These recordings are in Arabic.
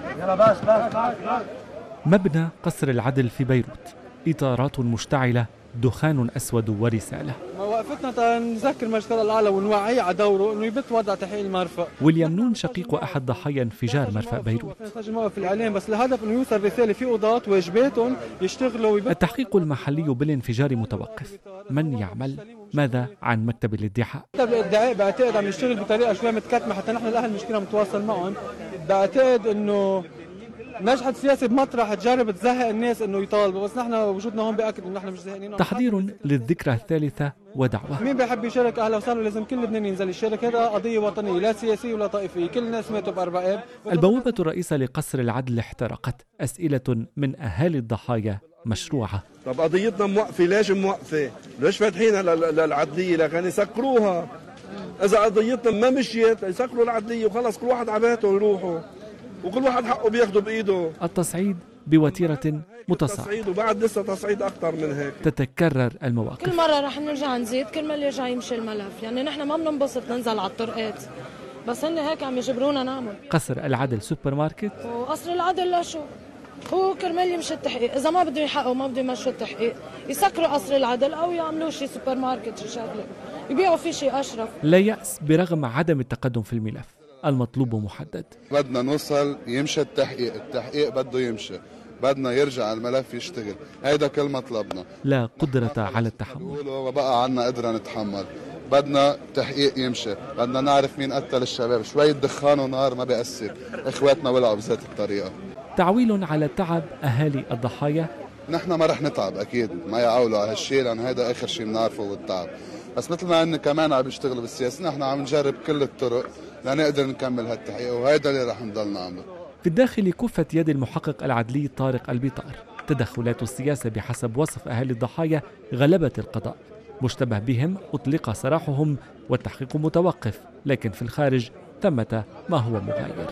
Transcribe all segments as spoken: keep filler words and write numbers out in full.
مبنى قصر العدل في بيروت، إطارات مشتعلة، دخان أسود ورسالة. وقفتنا نذكر مجلس الأعلى ونوعيه على دوره إنه يبت وضع تحقيق المرفأ. ويليام نون شقيق أحد ضحايا انفجار مرفأ بيروت. نسجل موقف الإعلام بس الهدف إنه يوصل رسالة في قضاة واجباتهم يشتغلوا ويبت. التحقيق المحلي بالانفجار متوقف. من يعمل؟ ماذا عن مكتب الادعاء؟ مكتب الادعاء بعتقد عم يشتغل بطريقة شوي متكتمة حتى نحن الأهل مشكلة متواصل معهم. بعتقد إنه نجحت السياسة بمطرح تجرب تزهق الناس انه يطالبوا، بس نحن وجودنا هون بأكد انه نحن مش زهقانين. تحضير للذكرى الثالثة ودعوة. مين بيحب يشارك اهلا وسهلا، لازم كل لبناني ينزل يشارك، هذا قضية وطنية لا سياسية ولا طائفية، كل الناس ماتوا بأربع اب. البوابة الرئيسة لقصر العدل احترقت، أسئلة من أهالي الضحايا مشروعة. طب قضيتنا موقفة، ليش موقفة؟ ليش فاتحينها للعدلية؟ لكن يسكروها. إذا قضيتنا ما مشيت يسكروا العدلية وخلص كل واحد على بيته ويروحوا. وكل واحد حقه بياخده بايده. التصعيد بوتيرة متصاعدة. تصعيد وبعد لسه تصعيد اكثر من هيك. تتكرر المواقف. كل مرة رح نرجع نزيد، كل ما يرجع يمشي الملف، يعني نحن ما بننبسط ننزل على الطرقات، بس هن هيك عم يجبرونا نعمل. قصر العدل سوبر ماركت. وقصر العدل لا شو؟ هو كرمال يمشي التحقيق، إذا ما بده يحققوا ما بده يمشوا التحقيق، يسكروا قصر العدل أو يعملوا شي سوبر ماركت شي شغلة، يبيعوا فيه شي أشرف. لا يأس برغم عدم التقدم في الملف. المطلوب محدد. بدنا نوصل يمشي التحقيق، التحقيق بده يمشي، بدنا يرجع الملف يشتغل، هيدا كل مطلبنا. لا قدرة على التحمل. وبقى عنا قدرة نتحمل، بدنا تحقيق يمشي، بدنا نعرف مين قتل الشباب، شوية دخان ونار ما بيأثر، اخواتنا ولعوا بذات الطريقة. تعويل على تعب أهالي الضحايا. نحن ما رح نتعب أكيد، ما يعولوا على هالشيء لأن هيدا آخر شيء بنعرفه والتعب، بس مثل ما هن كمان عم بيشتغلوا بالسياسة نحن عم نجرب كل الطرق لنقدر نكمل هالتحقيق، وهيدا اللي رح نضل نعمله. في الداخل كفت يد المحقق العدلي طارق البطار. تدخلات السياسة بحسب وصف أهالي الضحايا غلبت القضاء. مشتبه بهم أطلق سراحهم والتحقيق متوقف، لكن في الخارج ثمة ما هو مغاير.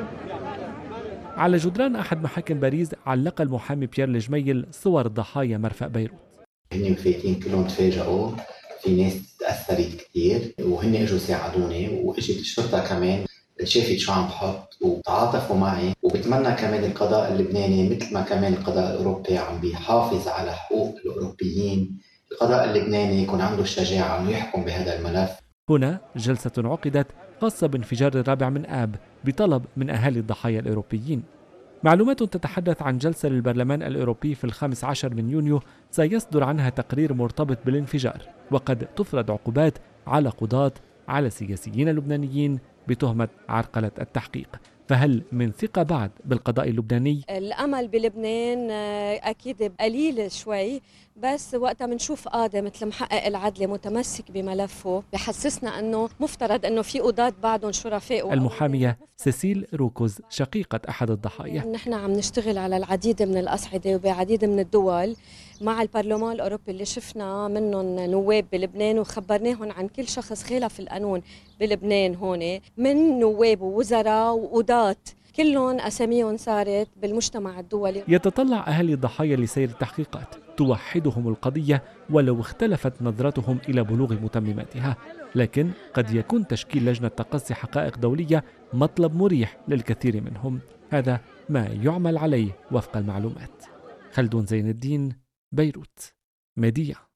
على جدران أحد محاكم باريس علق المحامي بيير الجميل صور ضحايا مرفأ بيروت. هن مفايتين كلهم تفاجئوا، في ناس تأثرت كثير وهن اجوا ساعدوني، واجت الشرطة كمان شافت شو عم بحط وتعاطفوا معي، وبتمنى كمان القضاء اللبناني مثل ما كمان القضاء الأوروبي عم بيحافظ على حقوق الأوروبيين، القضاء اللبناني يكون عنده الشجاعة انه يحكم بهذا الملف. هنا جلسة عقدت خاصة بانفجار الرابع من آب بطلب من أهالي الضحايا الأوروبيين. معلومات تتحدث عن جلسة للبرلمان الأوروبي في الخامس عشر من يونيو سيصدر عنها تقرير مرتبط بالانفجار، وقد تفرض عقوبات على قضاة على سياسيين لبنانيين بتهمة عرقلة التحقيق. فهل من ثقة بعد بالقضاء اللبناني؟ الأمل بلبنان أكيد قليل شوي، بس وقتها بنشوف قاضي مثل محقق العدل متمسك بملفه بحسسنا أنه مفترض أنه في قضاة بعدهم شرفاء. المحامية سيسيل روكوز شقيقة أحد الضحايا. نحن عم نشتغل على العديد من الأصعدة وبعديد من الدول مع البرلمان الأوروبي اللي شفنا منهم نواب بلبنان وخبرناهم عن كل شخص خالف القانون بلبنان، هون من نواب ووزراء وقضاة كلهم أساميهم صارت بالمجتمع الدولي. يتطلع أهالي الضحايا لسير التحقيقات توحدهم القضية ولو اختلفت نظرتهم إلى بلوغ متمماتها، لكن قد يكون تشكيل لجنة تقصي حقائق دولية مطلب مريح للكثير منهم. هذا ما يعمل عليه وفق المعلومات. خلدون زين الدين، بيروت، ميديا.